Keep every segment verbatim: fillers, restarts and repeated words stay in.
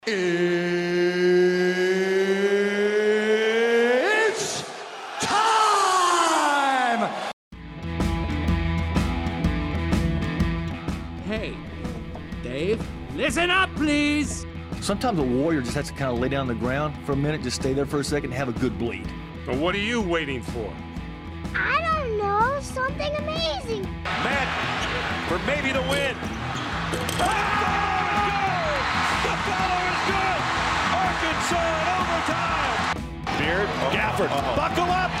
It's time! Hey, Dave, listen up, please. Sometimes a warrior just has to kind of lay down on the ground for a minute, just stay there for a second, and have a good bleed. So what are you waiting for? I don't know, something amazing. Matt, for maybe the win. The follow is good. Arkansas in overtime. Beard, oh, Gafford, uh-oh. Buckle up.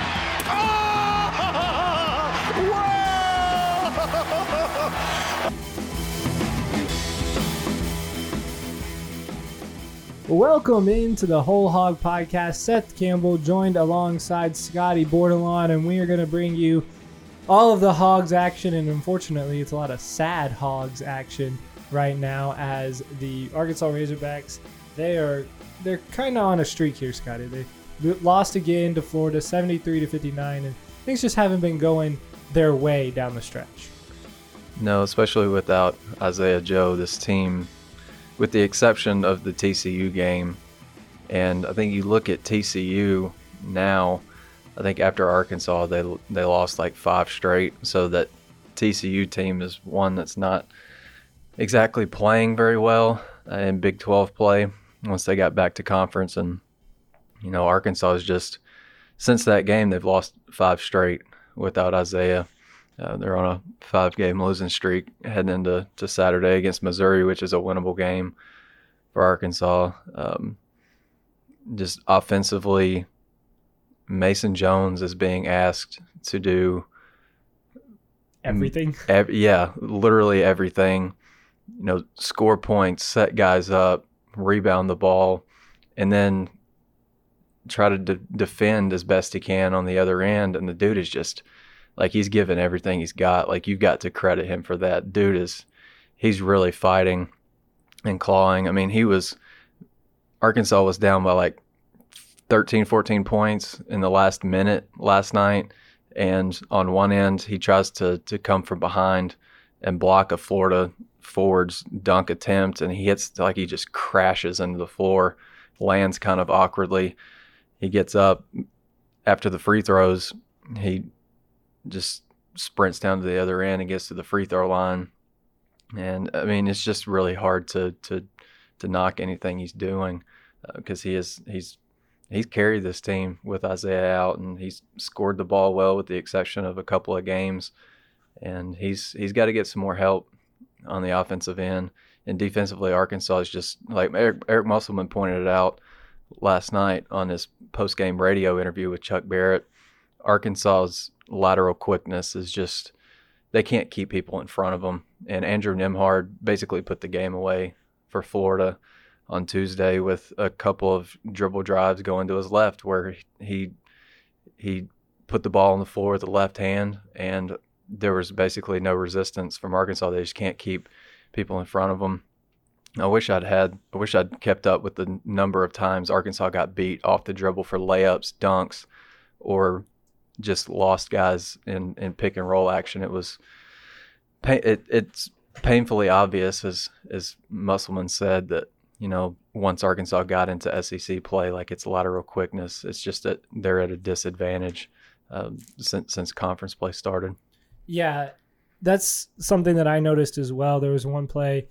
Oh, whoa! Welcome into the Whole Hog Podcast. Seth Campbell joined alongside Scotty Bordelon, and we are going to bring you all of the Hogs action, and unfortunately it's a lot of sad Hogs action right now as the Arkansas Razorbacks, they are they're kind of on a streak here, Scotty. They lost again to Florida seventy-three to fifty-nine, and things just haven't been going their way down the stretch. No, especially without Isaiah Joe, this team, with the exception of the T C U game, and I think you look at T C U now, I think after Arkansas, they they lost like five straight, so that T C U team is one that's not exactly playing very well in Big twelve play once they got back to conference. And, you know, Arkansas is just, since that game, they've lost five straight without Isaiah. Uh, they're on a five-game losing streak heading into to Saturday against Missouri, which is a winnable game for Arkansas. Um, just offensively, Mason Jones is being asked to do Everything? Ev- yeah, literally everything. You know, score points, set guys up, rebound the ball, and then try to de- defend as best he can on the other end. And the dude is just, like, he's given everything he's got. Like, you've got to credit him for that. Dude is, he's really fighting and clawing. I mean, he was, Arkansas was down by like thirteen, fourteen points in the last minute last night. And on one end, he tries to to come from behind and block a Florida forward's dunk attempt, and he hits, like, he just crashes into the floor, lands kind of awkwardly. He gets up after the free throws. He just sprints down to the other end and gets to the free throw line. And, I mean, it's just really hard to to to knock anything he's doing because uh, he is he's he's carried this team with Isaiah out, and he's scored the ball well with the exception of a couple of games. And he's he's got to get some more help on the offensive end. And defensively, Arkansas is just, like Eric, Eric Musselman pointed it out last night on his post-game radio interview with Chuck Barrett, Arkansas's lateral quickness is just, they can't keep people in front of them. And Andrew Nembhard basically put the game away for Florida on Tuesday with a couple of dribble drives going to his left where he he put the ball on the floor with the left hand, and there was basically no resistance from Arkansas. They just can't keep people in front of them. I wish I'd had, I wish I'd kept up with the number of times Arkansas got beat off the dribble for layups, dunks, or just lost guys in, in pick and roll action. It was, it, it's painfully obvious, as as Musselman said, that, you know, once Arkansas got into S E C play, like, its lateral quickness, it's just that they're at a disadvantage um, since since conference play started. Yeah, that's something that I noticed as well. There was one play,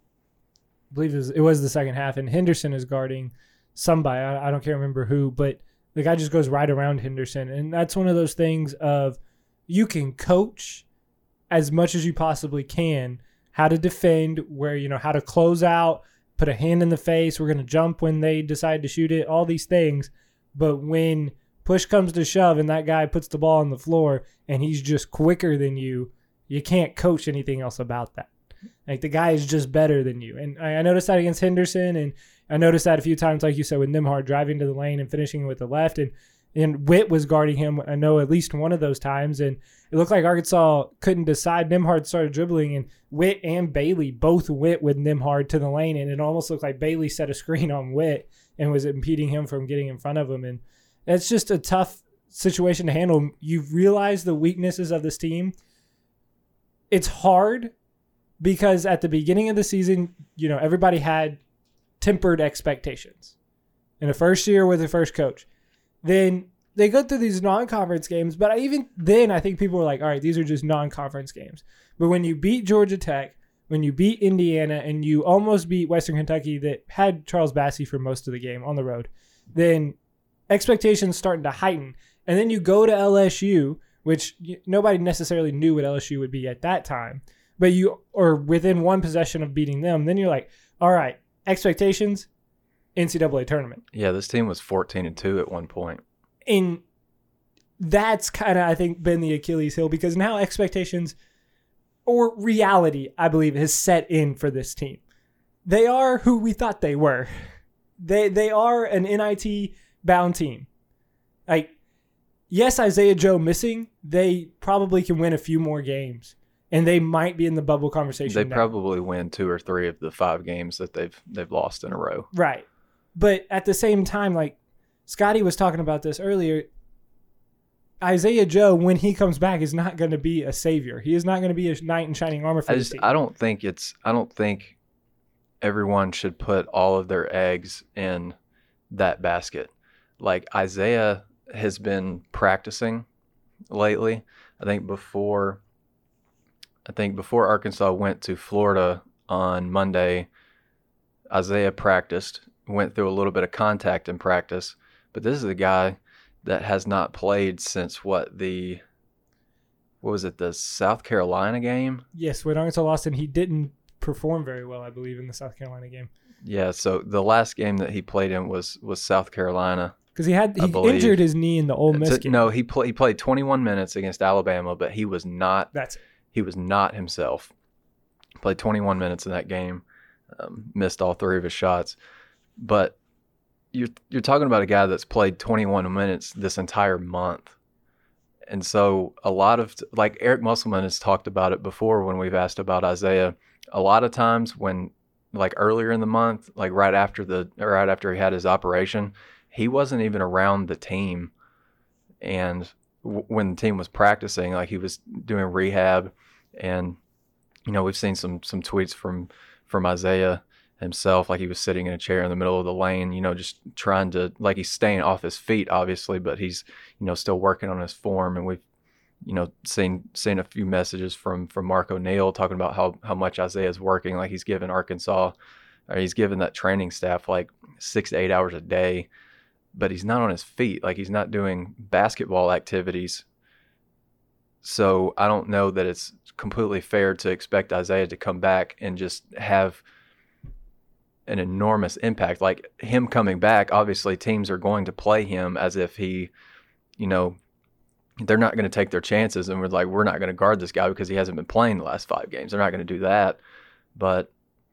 I believe it was, it was the second half, and Henderson is guarding somebody. I, I don't can't remember who, but the guy just goes right around Henderson. And that's one of those things of, you can coach as much as you possibly can how to defend, where, you know, how to close out, put a hand in the face, we're going to jump when they decide to shoot it, all these things. But when push comes to shove and that guy puts the ball on the floor and he's just quicker than you, you can't coach anything else about that. Like, the guy is just better than you. And I, I noticed that against Henderson, and I noticed that a few times, like you said, with Nembhard driving to the lane and finishing with the left. And, and Witt was guarding him, I know, at least one of those times. And it looked like Arkansas couldn't decide. Nembhard started dribbling, and Witt and Bailey both went with Nembhard to the lane. And it almost looked like Bailey set a screen on Witt and was impeding him from getting in front of him. And it's just a tough situation to handle. You realize the weaknesses of this team. It's hard because at the beginning of the season, you know, everybody had tempered expectations in the first year with the first coach. Then they go through these non-conference games, but I, even then I think people were like, all right, these are just non-conference games. But when you beat Georgia Tech, when you beat Indiana, and you almost beat Western Kentucky that had Charles Bassey for most of the game on the road, then expectations starting to heighten. And then you go to L S U, which nobody necessarily knew what L S U would be at that time, but you are within one possession of beating them. Then you're like, all right, expectations, N C double A tournament. Yeah, this team was fourteen and two at one point. And that's kind of, I think, been the Achilles heel, because now expectations or reality, I believe, has set in for this team. They are who we thought they were. They they are an N I T bound team. Like, yes, Isaiah Joe missing, they probably can win a few more games, and they might be in the bubble conversation. They now. probably win two or three of the five games that they've they've lost in a row. Right. But at the same time, like Scotty was talking about this earlier, Isaiah Joe, when he comes back, is not going to be a savior. He is not going to be a knight in shining armor for I this just team. I don't think it's I don't think everyone should put all of their eggs in that basket. Like, Isaiah has been practicing lately. I think before I think before Arkansas went to Florida on Monday, Isaiah practiced, went through a little bit of contact in practice, but this is a guy that has not played since what the what was it, the South Carolina game? Yes, when Arkansas lost, and he didn't perform very well, I believe, in the South Carolina game. Yeah, so the last game that he played in was was South Carolina. Because he had he believe. injured his knee in the Ole Miss So- game. No, he play, he played twenty-one minutes against Alabama, but he was not That's it. he was not himself. Played twenty-one minutes in that game, um, missed all three of his shots. But you're you're talking about a guy that's played twenty-one minutes this entire month. And so a lot of, like Eric Musselman has talked about it before when we've asked about Isaiah, a lot of times when, like earlier in the month, like right after the or right after he had his operation, he wasn't even around the team. And w- when the team was practicing, like he was doing rehab, and you know, we've seen some some tweets from from Isaiah himself, like he was sitting in a chair in the middle of the lane, you know, just trying to, like, he's staying off his feet, obviously, but he's, you know, still working on his form. And we've, you know, seen seen a few messages from from Mark O'Neill talking about how how much Isaiah's working, like he's giving Arkansas, or he's giving that training staff like six to eight hours a day, but he's not on his feet, like he's not doing basketball activities. So I don't know that it's completely fair to expect Isaiah to come back and just have an enormous impact. Like, him coming back, obviously teams are going to play him as if he, you know, they're not going to take their chances and we're like, we're not going to guard this guy because he hasn't been playing the last five games. They're not going to do that. But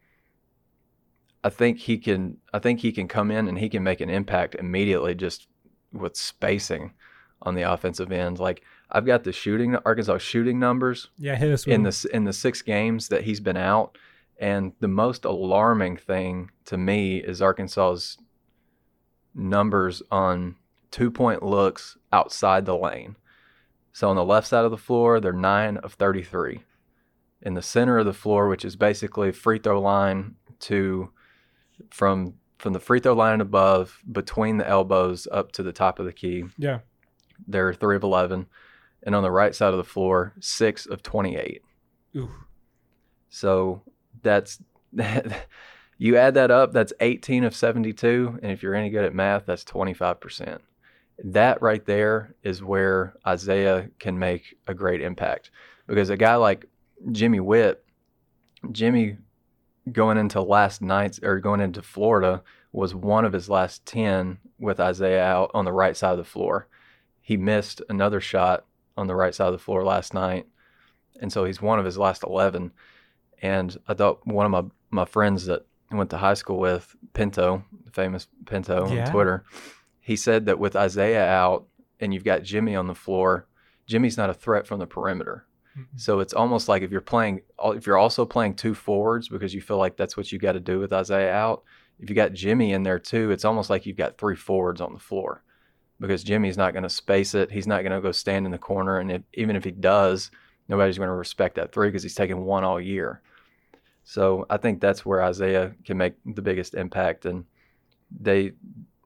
I think he can, I think he can come in and he can make an impact immediately just with spacing on the offensive end. Like, I've got the shooting, Arkansas shooting numbers Yeah, hit us with in him. the in the six games that he's been out. And the most alarming thing to me is Arkansas's numbers on two-point looks outside the lane. So on the left side of the floor, they're nine of thirty-three. In the center of the floor, which is basically free throw line to from from the free throw line and above, between the elbows up to the top of the key, Yeah. they're three of eleven. And on the right side of the floor, six of twenty-eight. Ooh. So that's you add that up, that's eighteen of seventy-two, and if you're any good at math, that's twenty-five percent. That right there is where Isaiah can make a great impact, because a guy like Jimmy Whitt, Jimmy going into last night's or going into Florida was one of his last ten with Isaiah out on the right side of the floor. He missed another shot on the right side of the floor last night, and so he's one of his last eleven. And I thought one of my, my friends that I went to high school with, Pinto, the famous Pinto Yeah. on Twitter, he said that with Isaiah out and you've got Jimmy on the floor, Jimmy's not a threat from the perimeter. Mm-hmm. So it's almost like if you're playing, if you're also playing two forwards because you feel like that's what you got to do with Isaiah out, if you got Jimmy in there too, it's almost like you've got three forwards on the floor, because Jimmy's not going to space it. He's not going to go stand in the corner. And if, even if he does, nobody's going to respect that three because he's taken one all year. So I think that's where Isaiah can make the biggest impact. And they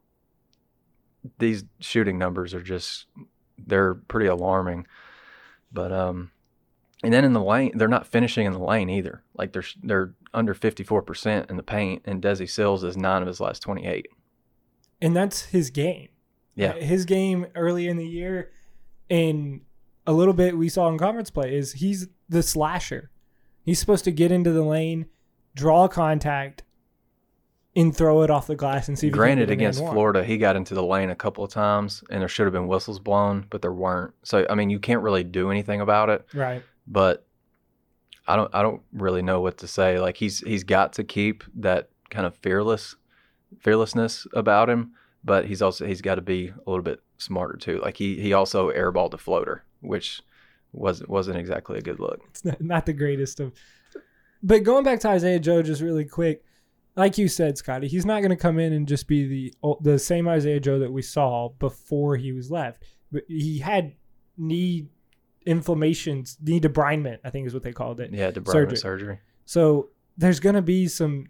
these shooting numbers are just they're pretty alarming. But um, and then in the lane, they're not finishing in the lane either. Like they're they're under fifty-four percent in the paint, and Desi Sills is nine of his last twenty-eight. And that's his game. Yeah, his game early in the year, and a little bit we saw in conference play is he's the slasher. He's supposed to get into the lane, draw contact, and throw it off the glass and see if Granted, he can get against Florida, he got into the lane a couple of times, and there should have been whistles blown, but there weren't. So, I mean, you can't really do anything about it. Right. But I don't I don't really know what to say. Like, he's he's got to keep that kind of fearless fearlessness about him, but he's also he's got to be a little bit smarter too. Like, he he also airballed a floater, which wasn't wasn't exactly a good look. It's not, not the greatest of. But going back to Isaiah Joe just really quick, like you said, Scotty, he's not going to come in and just be the the same Isaiah Joe that we saw before he was left. But he had knee inflammations, knee debridement, I think is what they called it. Yeah, debridement surgery. surgery. So there's going to be some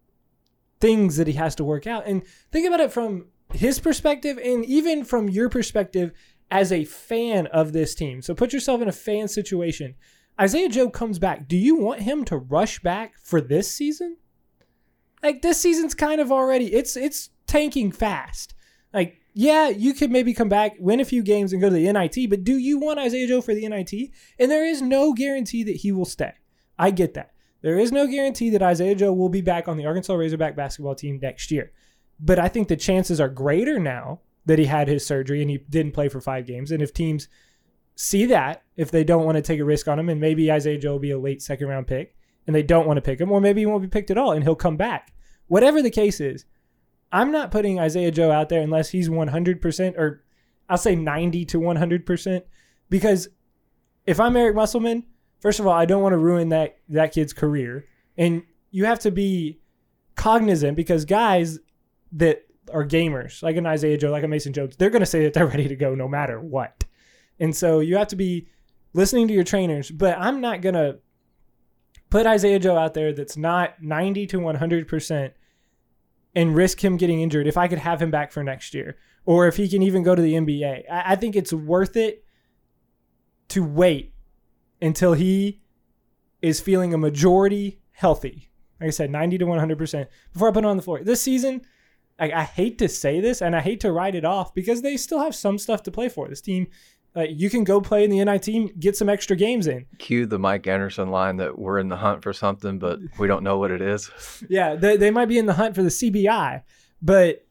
things that he has to work out. And think about it from his perspective and even from your perspective as a fan of this team. So put yourself in a fan situation. Isaiah Joe comes back. Do you want him to rush back for this season? Like, this season's kind of already, it's it's tanking fast. Like, yeah, you could maybe come back, win a few games, and go to the N I T, but do you want Isaiah Joe for the N I T? And there is no guarantee that he will stay. I get that. There is no guarantee that Isaiah Joe will be back on the Arkansas Razorback basketball team next year. But I think the chances are greater now that he had his surgery and he didn't play for five games. And if teams see that, if they don't want to take a risk on him, and maybe Isaiah Joe will be a late second round pick, and they don't want to pick him, or maybe he won't be picked at all and he'll come back. Whatever the case is, I'm not putting Isaiah Joe out there unless he's one hundred percent, or I'll say ninety to one hundred percent, because if I'm Eric Musselman, first of all, I don't want to ruin that, that kid's career. And you have to be cognizant, because guys that are gamers, like an Isaiah Joe, like a Mason Jones, they're going to say that they're ready to go no matter what. And so you have to be listening to your trainers, but I'm not going to put Isaiah Joe out there that's not ninety to one hundred percent and risk him getting injured if I could have him back for next year, or if he can even go to the N B A. I, I think it's worth it to wait until he is feeling a majority healthy. Like I said, ninety to one hundred percent before I put him on the floor. This season, I, I hate to say this and I hate to write it off, because they still have some stuff to play for. This team, Uh, you can go play in the N I T, get some extra games in. Cue the Mike Anderson line that we're in the hunt for something, but we don't know what it is. Yeah, they, they might be in the hunt for the C B I, but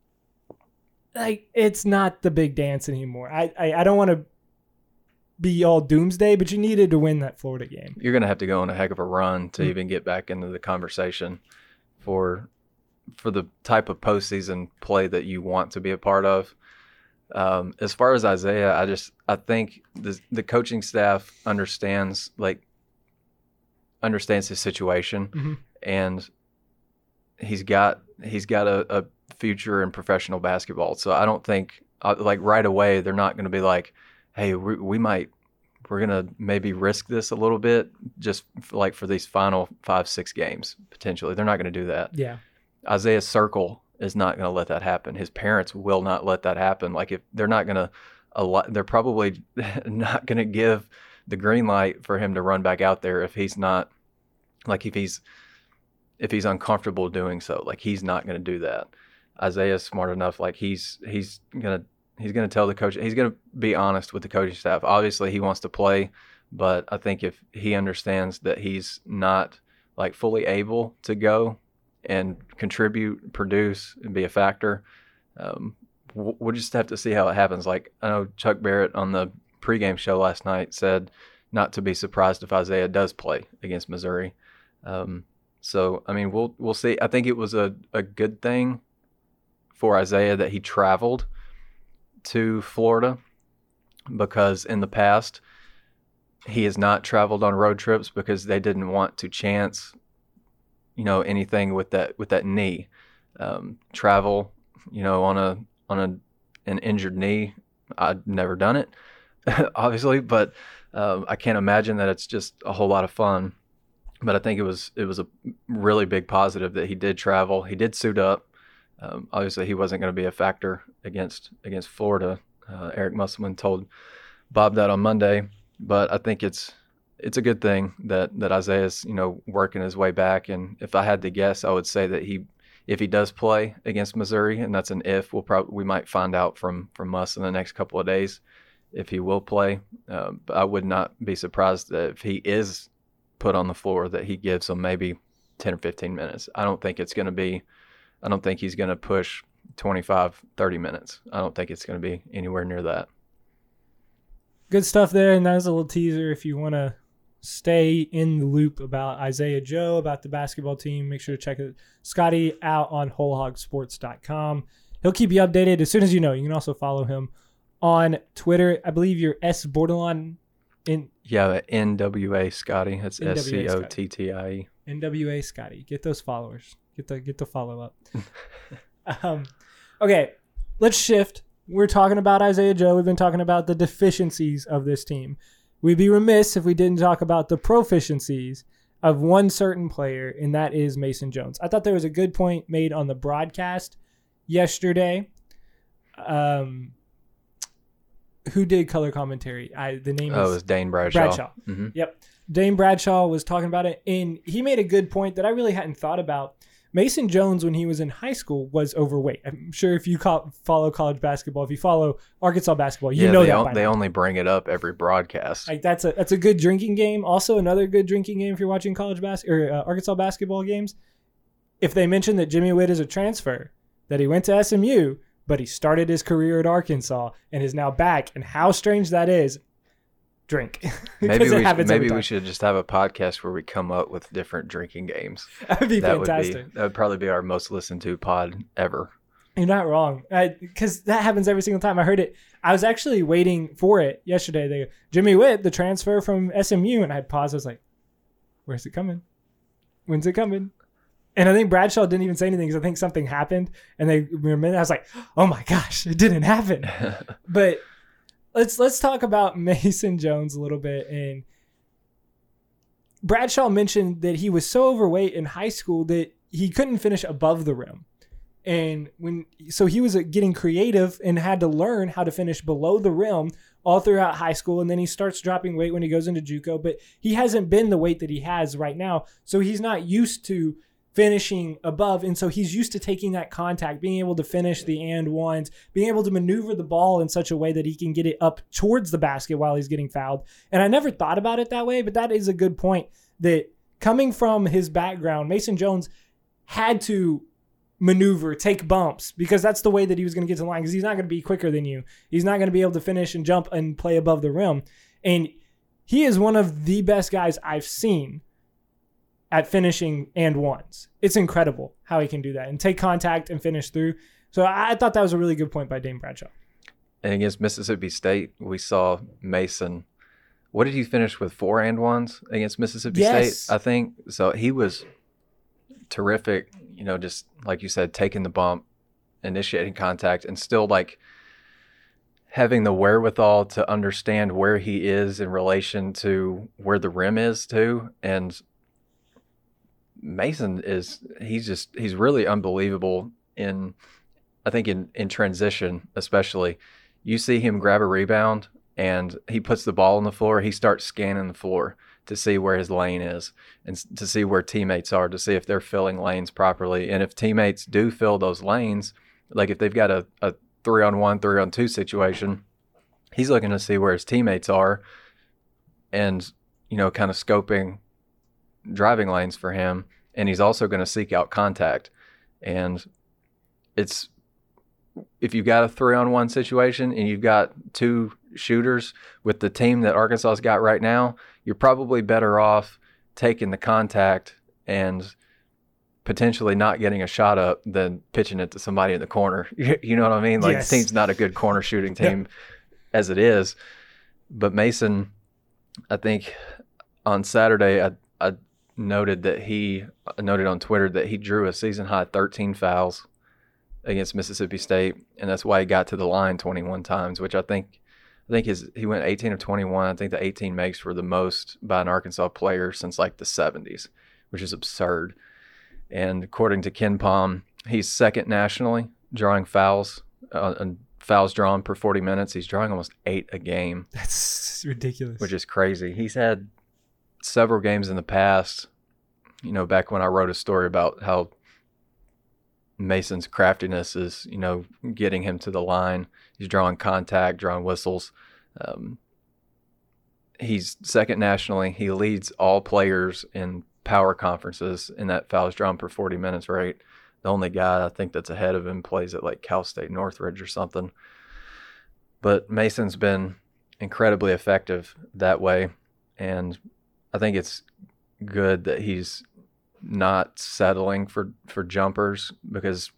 like it's not the big dance anymore. I, I, I don't want to be all doomsday, but you needed to win that Florida game. You're going to have to go on a heck of a run to Mm-hmm. even get back into the conversation for for the type of postseason play that you want to be a part of. Um, as far as Isaiah, I just I think the the coaching staff understands like understands his situation, Mm-hmm. and he's got he's got a, a future in professional basketball. So I don't think uh, like right away they're not going to be like, hey, we, we might we're going to maybe risk this a little bit just f- like for these final five six games potentially. They're not going to do that. Yeah, Isaiah's circle is not going to let that happen. His parents will not let that happen. Like if they're not going to, a lot, they're probably not going to give the green light for him to run back out there if he's not, like if he's, if he's uncomfortable doing so. Like he's not going to do that. Isaiah's smart enough. Like he's he's gonna he's gonna tell the coach. He's gonna be honest with the coaching staff. Obviously, he wants to play, but I think if he understands that he's not like fully able to go and contribute, produce, and be a factor, um, we'll just have to see how it happens. Like I know Chuck Barrett on the pregame show last night said not to be surprised if Isaiah does play against Missouri. Um, so I mean, we'll we'll see. I think it was a, a good thing for Isaiah that he traveled to Florida, because in the past he has not traveled on road trips because they didn't want to chance, you know, anything with that with that knee. Um, travel, you know, on a on a an injured knee. I've never done it, obviously, but um, I can't imagine that it's just a whole lot of fun. but I think it was it was a really big positive that he did travel. He did suit up. Um, obviously, he wasn't going to be a factor against against Florida. Uh, Eric Musselman told Bob that on Monday, but I think it's it's a good thing that that Isaiah's you know working his way back. And if I had to guess, I would say that he, if he does play against Missouri, and that's an if, we'll probably we might find out from from us in the next couple of days if he will play. Uh, but I would not be surprised that if he is put on the floor, that he gives them maybe ten or fifteen minutes. I don't think it's going to be. I don't think he's going to push twenty-five, thirty minutes. I don't think it's going to be anywhere near that. Good stuff there, and that was a little teaser. If you want to stay in the loop about Isaiah Joe, about the basketball team, make sure to check it. Scotty out on whole hog sports dot com. He'll keep you updated as soon as you know. You can also follow him on Twitter. I believe you're S Bordelon in Yeah, N W A Scotty. That's N W A S C O T T I E. N W A Scotty. Get those followers. Get the get the follow up. um, okay, let's shift. We're talking about Isaiah Joe. We've been talking about the deficiencies of this team. We'd be remiss if we didn't talk about the proficiencies of one certain player, and that is Mason Jones. I thought there was a good point made on the broadcast yesterday. Um, who did color commentary? I the name Oh, is it was Dane Bradshaw. Bradshaw. Mm-hmm. Yep. Dane Bradshaw was talking about it, and he made a good point that I really hadn't thought about. Mason Jones, when he was in high school, was overweight. I'm sure if you call, follow college basketball, if you follow Arkansas basketball, you yeah, know they that o- by they now. only bring it up every broadcast. Like that's a that's a good drinking game. Also, another good drinking game if you're watching college bas- or uh, Arkansas basketball games. If they mention that Jimmy Witt is a transfer, that he went to S M U, but he started his career at Arkansas and is now back, and how strange that is. Drink. maybe it we, happens every maybe time. we should just have a podcast where we come up with different drinking games. That would be That fantastic. would be that would probably be our most listened to pod ever. You're not wrong, because that happens every single time. I heard it. I was actually waiting for it yesterday. They Jimmy Witt, the transfer from S M U, and I had paused. I was like, "Where's it coming? When's it coming?" And I think Bradshaw didn't even say anything because I think something happened, and they were a minute. I was like, "Oh my gosh, it didn't happen." But let's let's talk about Mason Jones a little bit. And Bradshaw mentioned that he was so overweight in high school that he couldn't finish above the rim. And when so he was getting creative and had to learn how to finish below the rim all throughout high school. And then he starts dropping weight when he goes into JUCO, but he hasn't been the weight that he has right now. So he's not used to finishing above. And so he's used to taking that contact, being able to finish the and ones, being able to maneuver the ball in such a way that he can get it up towards the basket while he's getting fouled. And I never thought about it that way, but that is a good point, that coming from his background, Mason Jones had to maneuver, take bumps, because that's the way that he was going to get to the line, because he's not going to be quicker than you. He's not going to be able to finish and jump and play above the rim. And he is one of the best guys I've seen at finishing and ones. It's incredible how he can do that and take contact and finish through. So I thought that was a really good point by Dane Bradshaw. And against Mississippi State, we saw Mason. What did he finish with? Four and ones against Mississippi Yes. State, I think. So he was terrific, you know, just like you said, taking the bump, initiating contact, and still like having the wherewithal to understand where he is in relation to where the rim is too. And Mason is, he's just, he's really unbelievable in, I think in, in transition, especially. You see him grab a rebound and he puts the ball on the floor. He starts scanning the floor to see where his lane is and to see where teammates are, to see if they're filling lanes properly. And if teammates do fill those lanes, like if they've got a, a three on one, three on two situation, he's looking to see where his teammates are and, you know, kind of scoping driving lanes for him. And he's also going to seek out contact. And it's, if you've got a three on one situation and you've got two shooters with the team that Arkansas's got right now, you're probably better off taking the contact and potentially not getting a shot up than pitching it to somebody in the corner. You know what I mean? Like Yes. the team's not a good corner shooting team as it is. But Mason, I think on Saturday, I, I noted that he I noted on Twitter that he drew a season high thirteen fouls against Mississippi State, and that's why he got to the line twenty-one times, which I think I think his he went eighteen of twenty-one. I think the eighteen makes were the most by an Arkansas player since like the seventies, which is absurd. And according to Ken Pom, he's second nationally drawing fouls uh, and fouls drawn per forty minutes. He's drawing almost eight a game. That's ridiculous. Which is crazy. He's had several games in the past, you know, back when I wrote a story about how Mason's craftiness is, you know, getting him to the line. He's drawing contact, drawing whistles. Um, he's second nationally. He leads all players in power conferences in that fouls drawn per forty minutes rate. The only guy I think that's ahead of him plays at like Cal State Northridge or something. But Mason's been incredibly effective that way. And I think it's good that he's not settling for, for jumpers, because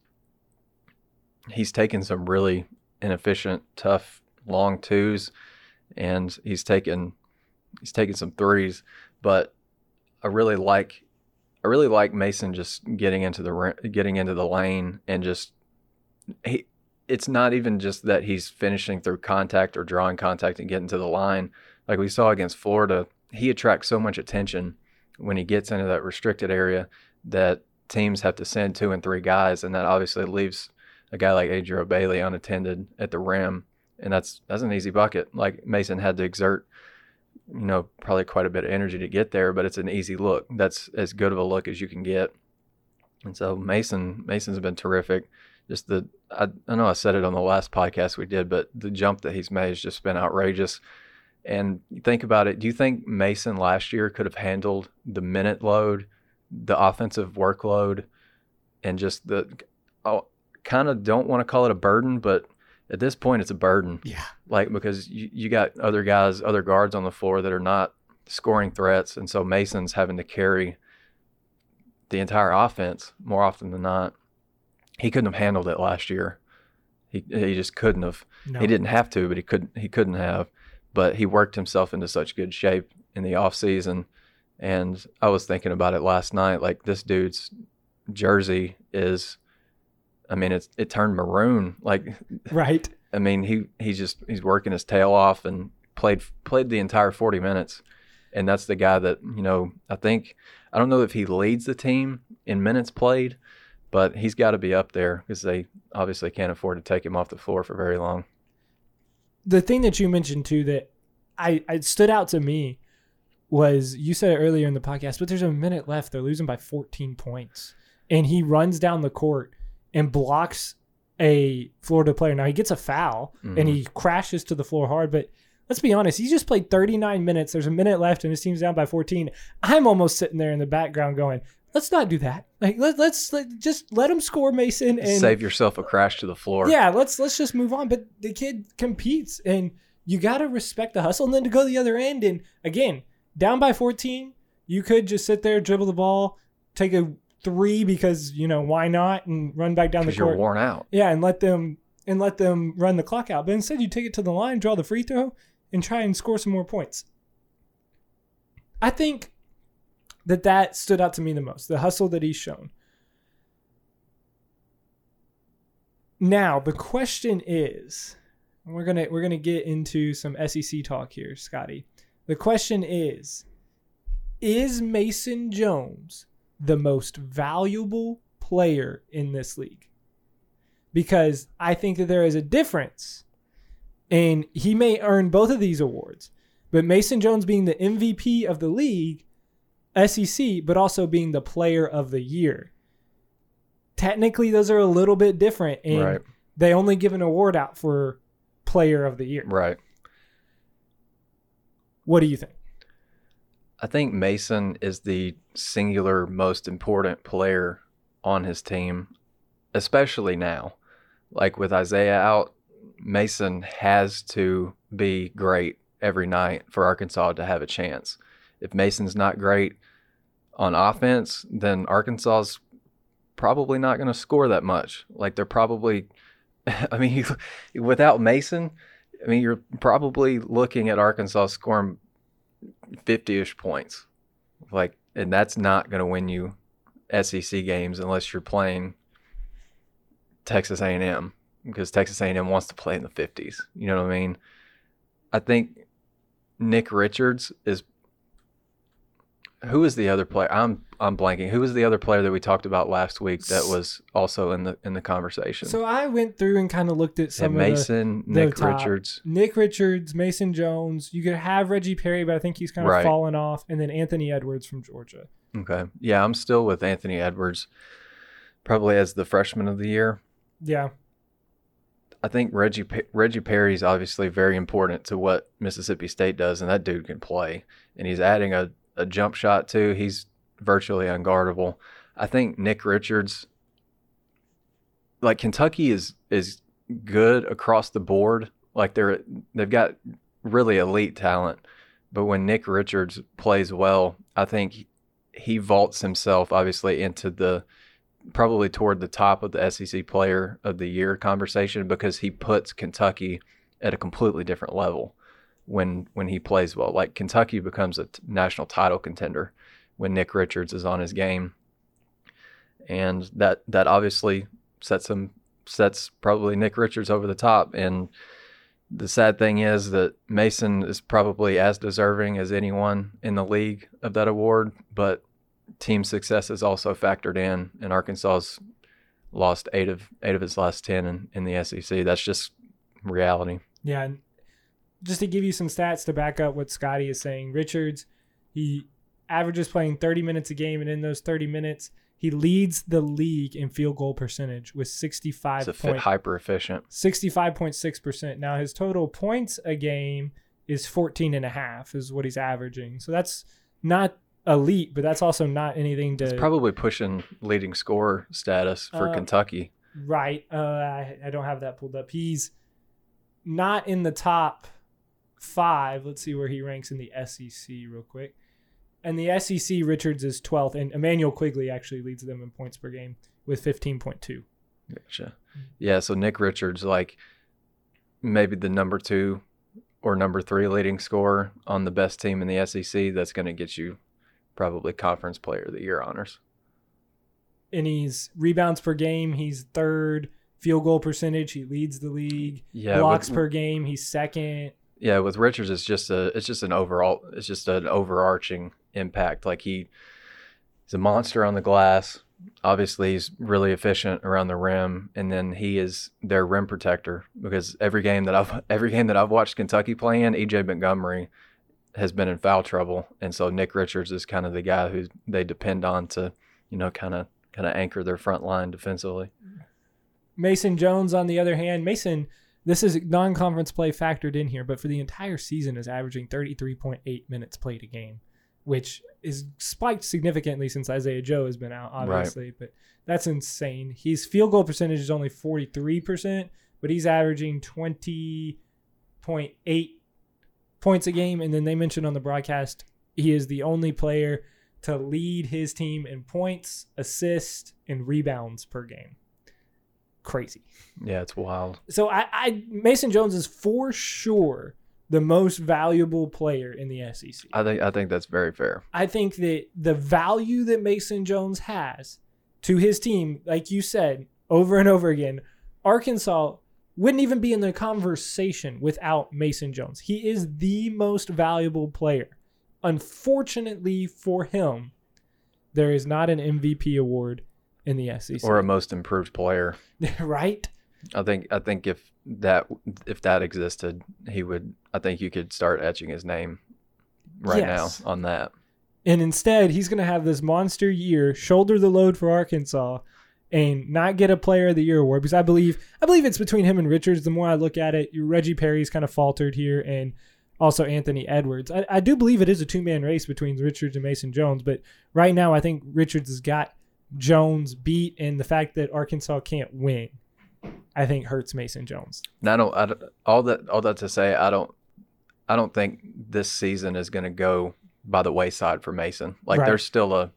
he's taken some really inefficient, tough, long twos, and he's taken he's taken some threes. But I really like I really like Mason just getting into the getting into the lane and just he. It's not even just that he's finishing through contact or drawing contact and getting to the line. Like we saw against Florida, he attracts so much attention when he gets into that restricted area that teams have to send two and three guys, and that obviously leaves a guy like Adriel Bailey unattended at the rim, and that's that's an easy bucket. Like Mason had to exert, you know, probably quite a bit of energy to get there, but it's an easy look. That's as good of a look as you can get. And so Mason Mason's been terrific. Just the I, I know I said it on the last podcast we did, but the jump that he's made has just been outrageous. And you think about it, do you think Mason last year could have handled the minute load, the offensive workload, and just the oh, kind of don't want to call it a burden, but at this point it's a burden. Yeah. Like, because you, you got other guys, other guards on the floor that are not scoring threats, and so Mason's having to carry the entire offense more often than not. He couldn't have handled it last year. He he just couldn't have. No. He didn't have to, but he couldn't he couldn't have. But he worked himself into such good shape in the off season. And I was thinking about it last night. Like, this dude's jersey is, I mean, it's it turned maroon. Like, right. I mean, he he's just he's working his tail off and played played the entire forty minutes. And that's the guy that, you know, I think, I don't know if he leads the team in minutes played, but he's got to be up there because they obviously can't afford to take him off the floor for very long. The thing that you mentioned too that I, I stood out to me was, you said it earlier in the podcast, but there's a minute left. They're losing by fourteen points. And he runs down the court and blocks a Florida player. Now he gets a foul mm-hmm. and he crashes to the floor hard, but let's be honest, he just played thirty-nine minutes. There's a minute left and his team's down by fourteen. I'm almost sitting there in the background going, let's not do that. Like, let, let's let, just let him score, Mason, and save yourself a crash to the floor. Yeah, let's let's just move on. But the kid competes, and you got to respect the hustle. And then to go the other end, and again, down by fourteen, you could just sit there, dribble the ball, take a three because, you know, why not, and run back down the court. Because you're worn out. Yeah, and let them and let them run the clock out. But instead, you take it to the line, draw the free throw, and try and score some more points. I think that that stood out to me the most, the hustle that he's shown. Now, the question is, and we're gonna we're gonna get into some S E C talk here, Scotty. The question is, is Mason Jones the most valuable player in this league? Because I think that there is a difference, and he may earn both of these awards, but Mason Jones being the M V P of the league, S E C, but also being the player of the year. Technically, those are a little bit different, and right. they only give an award out for player of the year. Right. What do you think? I think Mason is the singular most important player on his team, especially now. Like, with Isaiah out, Mason has to be great every night for Arkansas to have a chance. If Mason's not great on offense, then Arkansas's probably not going to score that much. Like, they're probably, I mean, without Mason, I mean, you're probably looking at Arkansas scoring fifty-ish points. Like, and that's not going to win you S E C games unless you're playing Texas A and M, because Texas A and M wants to play in the fifties. You know what I mean? I think Nick Richards is. Who is the other player? I'm I'm blanking. Who was the other player that we talked about last week that was also in the in the conversation? So I went through and kind of looked at some yeah, of Mason, the, the Nick top. Richards, Nick Richards, Mason Jones. You could have Reggie Perry, but I think he's kind of Right. fallen off. And then Anthony Edwards from Georgia. Okay. Yeah, I'm still with Anthony Edwards, probably as the freshman of the year. Yeah. I think Reggie Reggie Perry is obviously very important to what Mississippi State does, and that dude can play. And he's adding a, a jump shot too. He's virtually unguardable. I think Nick Richards, like Kentucky is is good across the board. Like they're they've got really elite talent, but when Nick Richards plays well, I think he vaults himself obviously into the probably toward the top of the S E C player of the year conversation because he puts Kentucky at a completely different level when when he plays well. Like Kentucky becomes a t- national title contender when Nick Richards is on his game. And that that obviously sets him sets probably Nick Richards over the top. And the sad thing is that Mason is probably as deserving as anyone in the league of that award, but team success is also factored in, and Arkansas's lost eight of eight of its last ten in, in the S E C. That's just reality. Yeah. And just to give you some stats to back up what Scotty is saying, Richards, he averages playing thirty minutes a game, and in those thirty minutes, he leads the league in field goal percentage with sixty-five. It's a fit, hyper efficient. sixty-five point six percent. Now his total points a game is fourteen and a half is what he's averaging. So that's not elite, but that's also not anything to. It's probably pushing leading scorer status for uh, Kentucky. Right. Uh, I, I don't have that pulled up. He's not in the top five. Let's see where he ranks in the S E C real quick. And the S E C, Richards is twelfth, and Emmanuel Quigley actually leads them in points per game with fifteen point two. Gotcha. Yeah, so Nick Richards, like maybe the number two or number three leading scorer on the best team in the S E C, that's going to get you probably Conference Player of the Year honors. And he's rebounds per game, he's third. Field goal percentage, he leads the league. Yeah, Blocks with, per game, he's second. Yeah, with Richards, it's just a, it's just an overall, it's just an overarching impact. Like he, he's a monster on the glass. Obviously, he's really efficient around the rim, and then he is their rim protector because every game that I've every game that I've watched Kentucky play in, E J Montgomery has been in foul trouble, and so Nick Richards is kind of the guy who they depend on to, you know, kind of kind of anchor their front line defensively. Mason Jones, on the other hand, Mason, this is non-conference play factored in here, but for the entire season is averaging thirty-three point eight minutes played a game, which is spiked significantly since Isaiah Joe has been out, obviously, right. But that's insane. His field goal percentage is only forty-three percent, but he's averaging twenty point eight points a game. And then they mentioned on the broadcast, he is the only player to lead his team in points, assists, and rebounds per game. Crazy. Yeah, it's wild. So I, I Mason Jones is for sure the most valuable player in the S E C. I think I think that's very fair. I think that the value that Mason Jones has to his team, like you said over and over again, Arkansas wouldn't even be in the conversation without Mason Jones. He is the most valuable player. Unfortunately for him, there is not an M V P award in the S E C. Or a most improved player. Right? I think I think if that if that existed, he would I think you could start etching his name right yes. now on that. And instead, he's going to have this monster year, shoulder the load for Arkansas, and not get a Player of the Year award because I believe I believe it's between him and Richards. The more I look at it, Reggie Perry's kind of faltered here, and also Anthony Edwards. I, I do believe it is a two-man race between Richards and Mason Jones, but right now I think Richards has got Jones beat, and the fact that Arkansas can't win, I think hurts Mason Jones. And I don't, I don't all that all that to say, I don't I don't think this season is going to go by the wayside for Mason. Like right. There's still a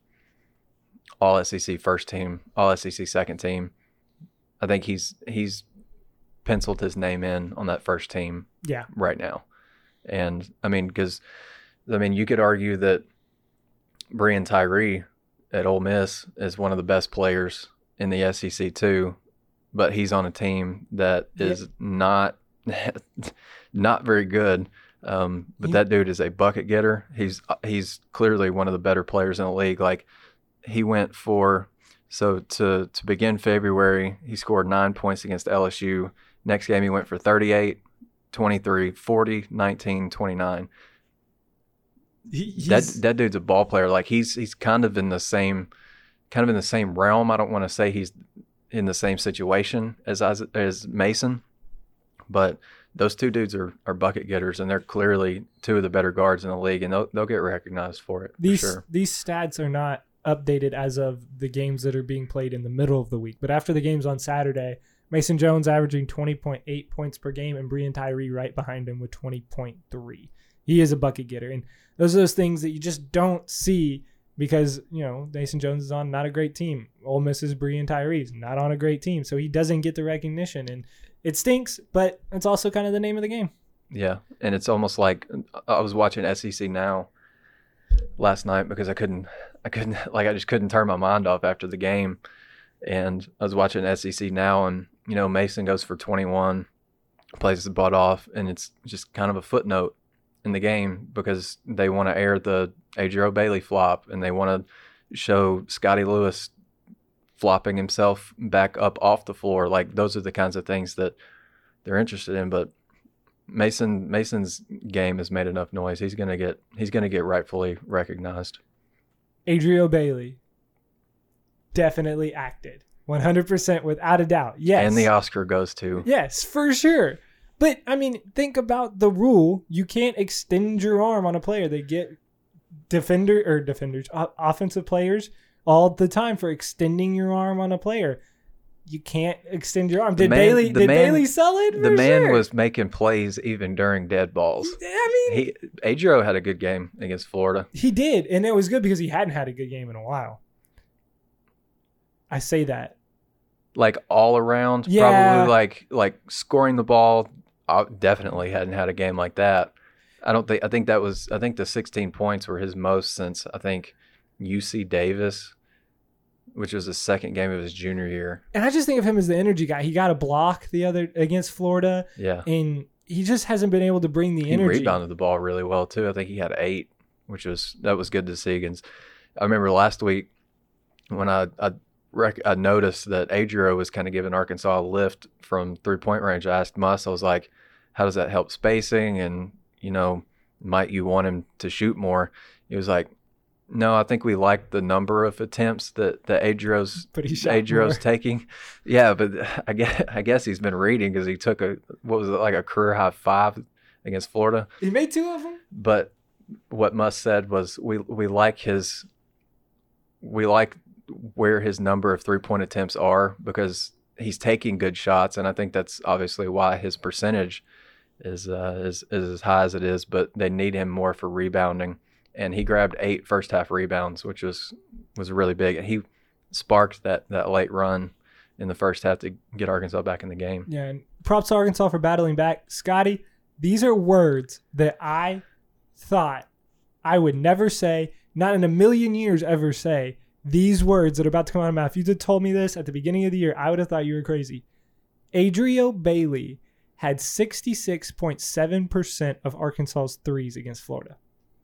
all S E C first team, all S E C second team. I think he's he's penciled his name in on that first team yeah. right now. And I mean, because I mean, you could argue that Breon Tyree at Ole Miss is one of the best players in the S E C too, but he's on a team that is yeah. not not very good. Um, but that dude is a bucket getter. He's he's clearly one of the better players in the league. Like he went for so to to begin February, he scored nine points against L S U. Next game he went for thirty-eight, twenty-three, forty, nineteen, twenty-nine. He, that that dude's a ball player. Like he's he's kind of in the same kind of in the same realm. I don't want to say he's in the same situation as as, as Mason, but those two dudes are, are bucket getters, and they're clearly two of the better guards in the league, and they'll they'll get recognized for it. These for sure. These stats are not updated as of the games that are being played in the middle of the week, but after the games on Saturday, Mason Jones averaging twenty point eight points per game, and Breon Tyree right behind him with twenty point three. He is a bucket getter, and those are those things that you just don't see because, you know, Mason Jones is on not a great team. Ole Miss's Breon Tyree's not on a great team, so he doesn't get the recognition, and it stinks, but it's also kind of the name of the game. Yeah, and it's almost like I was watching S E C Now last night because I couldn't, I couldn't, like I just couldn't turn my mind off after the game, and I was watching S E C Now, and you know Mason goes for twenty-one, plays his butt off, and it's just kind of a footnote in the game because they want to air the Adriel Bailey flop, and they want to show Scotty Lewis flopping himself back up off the floor. Like those are the kinds of things that they're interested in. But Mason Mason's game has made enough noise. He's gonna get he's gonna get rightfully recognized. Adriel Bailey definitely acted one hundred percent without a doubt. Yes, and the Oscar goes to yes for sure. But I mean, think about the rule: you can't extend your arm on a player. They get defender or defenders, offensive players all the time for extending your arm on a player. You can't extend your arm. Did man, Bailey? Did man, Bailey sell it? The man sure. was making plays even during dead balls. I mean, he Adriel had a good game against Florida. He did, and it was good because he hadn't had a good game in a while. I say that, like all around, yeah. probably like like scoring the ball. I definitely hadn't had a game like that. I don't think. I think that was. I think the sixteen points were his most since I think U C Davis, which was the second game of his junior year. And I just think of him as the energy guy. He got a block the other against Florida. Yeah. And he just hasn't been able to bring the he energy. He rebounded the ball really well too. I think he had eight, which was that was good to see. Against, I remember last week when I I, rec- I noticed that Adriel was kind of giving Arkansas a lift from three point range. I asked Muss, I was like, how does that help spacing? And you know, might you want him to shoot more? He was like, no, I think we like the number of attempts that that Adriel's Adriel's taking. Yeah, but I guess I guess he's been reading because he took a what was it like a career high five against Florida. He made two of them. But what Muss said was we we like his we like where his number of three point attempts are because he's taking good shots, and I think that's obviously why his percentage is uh, is is as high as it is. But they need him more for rebounding. And he grabbed eight first half rebounds, which was was really big. And he sparked that, that late run in the first half to get Arkansas back in the game. Yeah, and props to Arkansas for battling back. Scotty, these are words that I thought I would never say, not in a million years ever say, these words that are about to come out of my mouth. If you had told me this at the beginning of the year, I would have thought you were crazy. Adriel Bailey had sixty-six point seven percent of Arkansas's threes against Florida.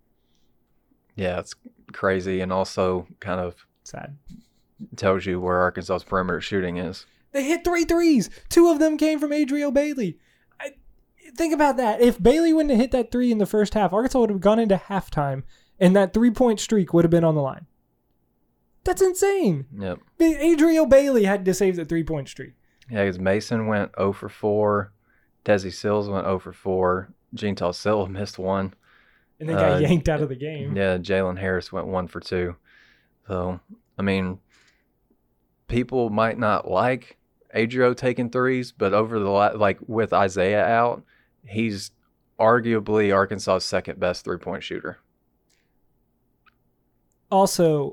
Yeah, it's crazy, and also kind of sad. Tells you where Arkansas's perimeter shooting is. They hit three threes. Two of them came from Adriel Bailey. I, think about that. If Bailey wouldn't have hit that three in the first half, Arkansas would have gone into halftime, and that three-point streak would have been on the line. That's insane. Yep. Adriel Bailey had to save the three-point streak. Yeah, because Mason went zero for four. Desi Sills went zero for four. Gene Talsilla missed one. And then got uh, yanked out of the game. Yeah, Jalen Harris went one for two. So, I mean, people might not like Adriel taking threes, but over the la- like with Isaiah out, he's arguably Arkansas's second best three-point shooter. Also,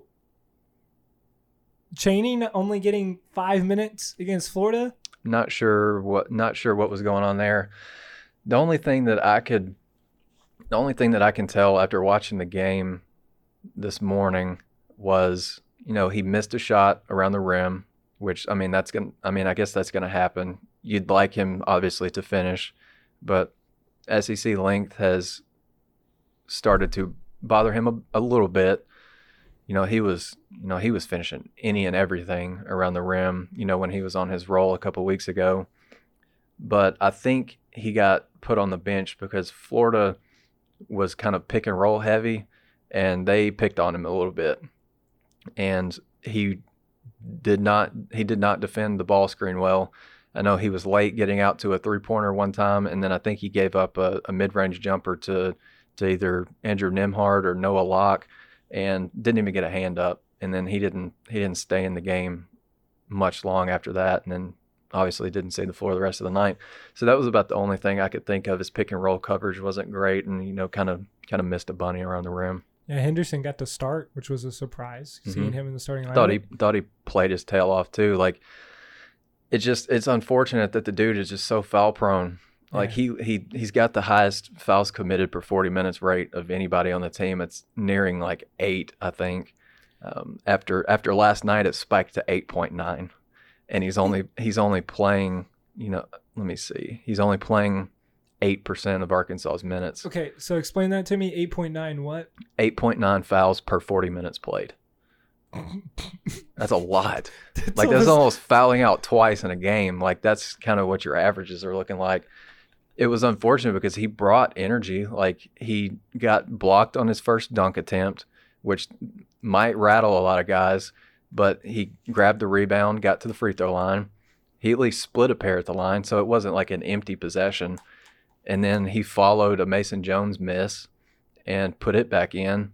Chaney only getting five minutes against Florida. Not sure what. Not sure what was going on there. The only thing that I could. The only thing that I can tell after watching the game this morning was, you know, he missed a shot around the rim, which, I mean, that's going to, I mean, I guess that's going to happen. You'd like him, obviously, to finish. but S E C length has started to bother him a, a little bit. You know, he was, you know, he was finishing any and everything around the rim, you know, when he was on his roll a couple of weeks ago. But I think he got put on the bench because Florida was kind of pick and roll heavy, and they picked on him a little bit. And he did not he did not defend the ball screen well. I know he was late getting out to a three-pointer one time, and then I think he gave up a, a mid-range jumper to to either Andrew Nembhard or Noah Locke, and didn't even get a hand up. And then he didn't he didn't stay in the game much long after that, and then obviously didn't see the floor the rest of the night. So that was about the only thing I could think of. His pick and roll coverage wasn't great, and you know, kind of kind of missed a bunny around the rim. Yeah, Henderson got to start, which was a surprise, mm-hmm. seeing him in the starting lineup. Thought he thought he played his tail off too. Like, it's just it's unfortunate that the dude is just so foul prone. Like yeah. he he he's got the highest fouls committed per forty minutes rate of anybody on the team. It's nearing like eight, I think. Um, after after last night, it spiked to eight point nine, and he's only he's only playing. You know, let me see. He's only playing eight percent of Arkansas's minutes. Okay, so explain that to me. Eight point nine what? Eight point nine fouls per forty minutes played. That's a lot. That's like almost... that's almost fouling out twice in a game. Like that's kind of what your averages are looking like. It was unfortunate because he brought energy. Like he got blocked on his first dunk attempt, which might rattle a lot of guys, but he grabbed the rebound, got to the free throw line. He at least split a pair at the line, so it wasn't like an empty possession. And then he followed a Mason Jones miss and put it back in.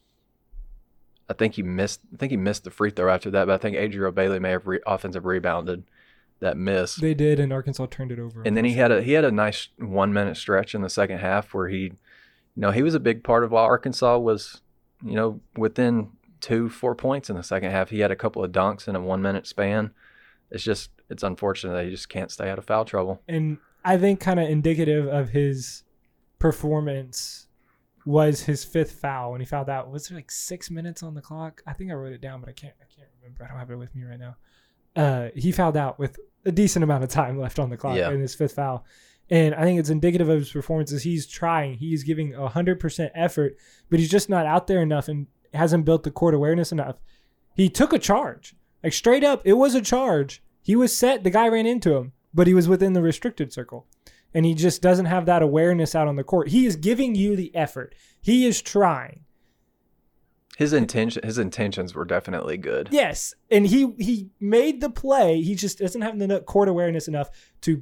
I think he missed. I think he missed the free throw after that, but I think Adriel Bailey may have re- offensive rebounded that miss. They did, and Arkansas turned it over. And then he had a he had a nice one minute stretch in the second half where he, you know, he was a big part of why Arkansas was, you know, within two four points in the second half. He had a couple of dunks in a one minute span. It's just it's unfortunate that he just can't stay out of foul trouble. And I think kind of indicative of his performance was his fifth foul when he fouled out. Was there like six minutes on the clock? I think I wrote it down, but I can't I can't remember. I don't have it with me right now. Uh, he fouled out with a decent amount of time left on the clock yeah. in his fifth foul. And I think it's indicative of his performances. He's trying. He's giving one hundred percent effort, but he's just not out there enough and hasn't built the court awareness enough. He took a charge. Like straight up, it was a charge. He was set. The guy ran into him, but he was within the restricted circle. And he just doesn't have that awareness out on the court. He is giving you the effort. He is trying. His intention, his intentions were definitely good. Yes, and he he made the play. He just doesn't have the court awareness enough to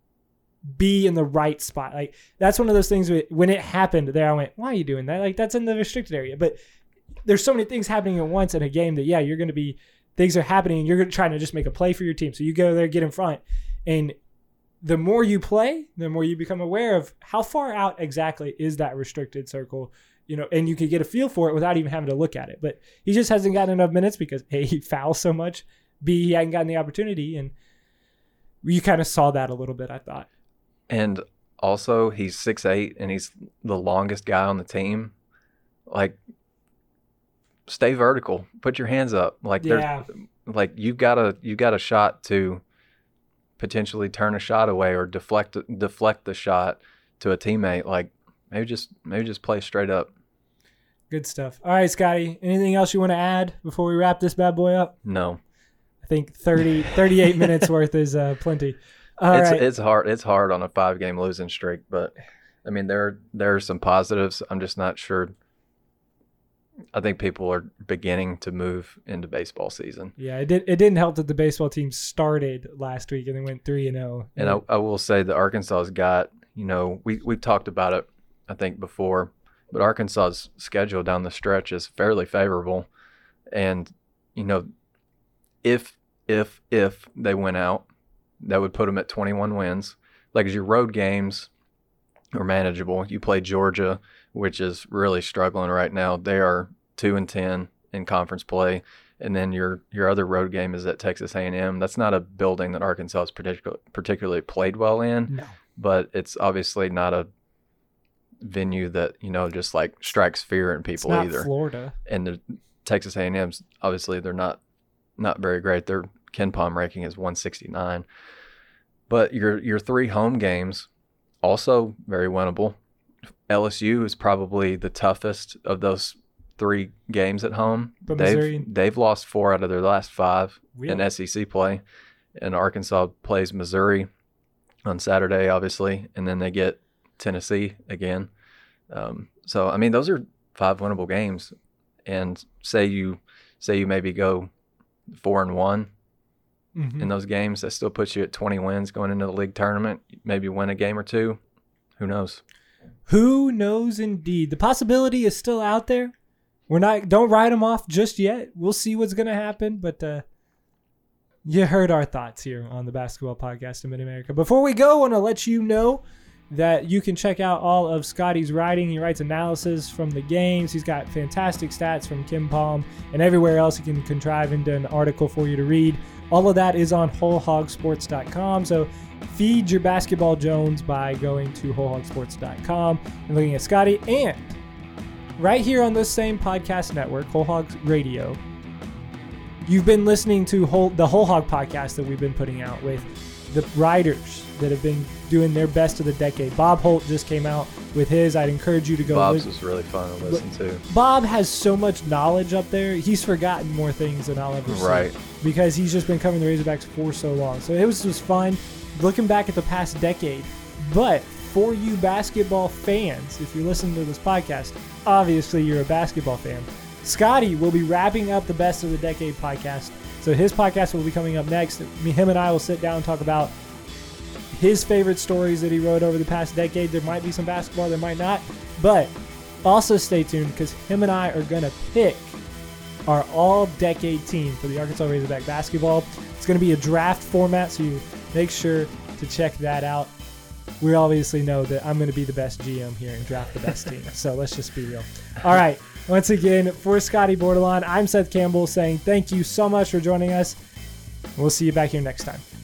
be in the right spot. Like that's one of those things. When it happened there, I went, "Why are you doing that?" Like that's in the restricted area. But there's so many things happening at once in a game that yeah, you're going to be things are happening, and you're trying to just make a play for your team. So you go there, get in front, and the more you play, the more you become aware of how far out exactly is that restricted circle, you know, and you can get a feel for it without even having to look at it. But he just hasn't gotten enough minutes because A, he fouls so much, B, he hadn't gotten the opportunity, and you kind of saw that a little bit, I thought. And also, he's six eight, and he's the longest guy on the team. Like, stay vertical. Put your hands up. Like, yeah. there's, like you've got a you got a shot to potentially turn a shot away or deflect deflect the shot to a teammate. Like maybe just maybe just play straight up. Good stuff. All right, Scotty, anything else you want to add before we wrap this bad boy up? No. I think thirty, thirty-eight minutes worth is uh, plenty. All it's right. it's hard it's hard on a five game losing streak, but I mean there there are some positives. I'm just not sure. I think people are beginning to move into baseball season. Yeah, it did. It didn't help that the baseball team started last week and they went three and zero. And I, I will say that Arkansas's got, you know, we we've talked about it, I think before, but Arkansas's schedule down the stretch is fairly favorable, and you know, if if if they win out, that would put them at twenty-one wins. Like as your road games are manageable. You play Georgia, which is really struggling right now. They are two and ten in conference play, and then your your other road game is at Texas A and M. That's not a building that Arkansas has particular, particularly played well in, no. But it's obviously not a venue that you know just like strikes fear in people it's not either. Florida And the Texas A and M's obviously they're not not very great. Their KenPom ranking is one sixty-nine, but your your three home games also very winnable. L S U is probably the toughest of those three games at home. But they've Missouri- they've lost four out of their last five Really? in S E C play. And Arkansas plays Missouri on Saturday, obviously, and then they get Tennessee again. Um, so I mean, those are five winnable games. And say you say you maybe go four and one Mhm. in those games, that still puts you at twenty wins going into the league tournament. Maybe win a game or two. Who knows? Who knows indeed. The possibility is still out there. We're not, don't write them off just yet. We'll see what's going to happen. But uh, you heard our thoughts here on the Basketball Podcast in Mid-America. Before we go, I want to let you know that you can check out all of Scotty's writing. He writes analysis from the games. He's got fantastic stats from Kim Palm and everywhere else he can contrive into an article for you to read. All of that is on whole hog sports dot com. So feed your basketball Jones by going to whole hog sports dot com and looking at Scotty. And right here on this same podcast network, Whole Hogs Radio, you've been listening to whole, the Whole Hog Podcast that we've been putting out with the writers that have been doing their best of the decade. Bob Holt just came out with his. I'd encourage you to go. Bob's look. was really fun to listen to. Bob has so much knowledge up there. He's forgotten more things than I'll ever see. Right. Because he's just been covering the Razorbacks for so long. So it was just fun looking back at the past decade. But for you basketball fans, if you're listening to this podcast, obviously you're a basketball fan. Scotty will be wrapping up the Best of the Decade podcast. So his podcast will be coming up next. Me, him and I will sit down and talk about his favorite stories that he wrote over the past decade. There might be some basketball, there might not. But also stay tuned because him and I are going to pick our all-decade team for the Arkansas Razorback basketball. It's going to be a draft format, so you make sure to check that out. We obviously know that I'm going to be the best G M here and draft the best team. So let's just be real. All right. Once again, for Scotty Bordelon, I'm Seth Campbell saying thank you so much for joining us. We'll see you back here next time.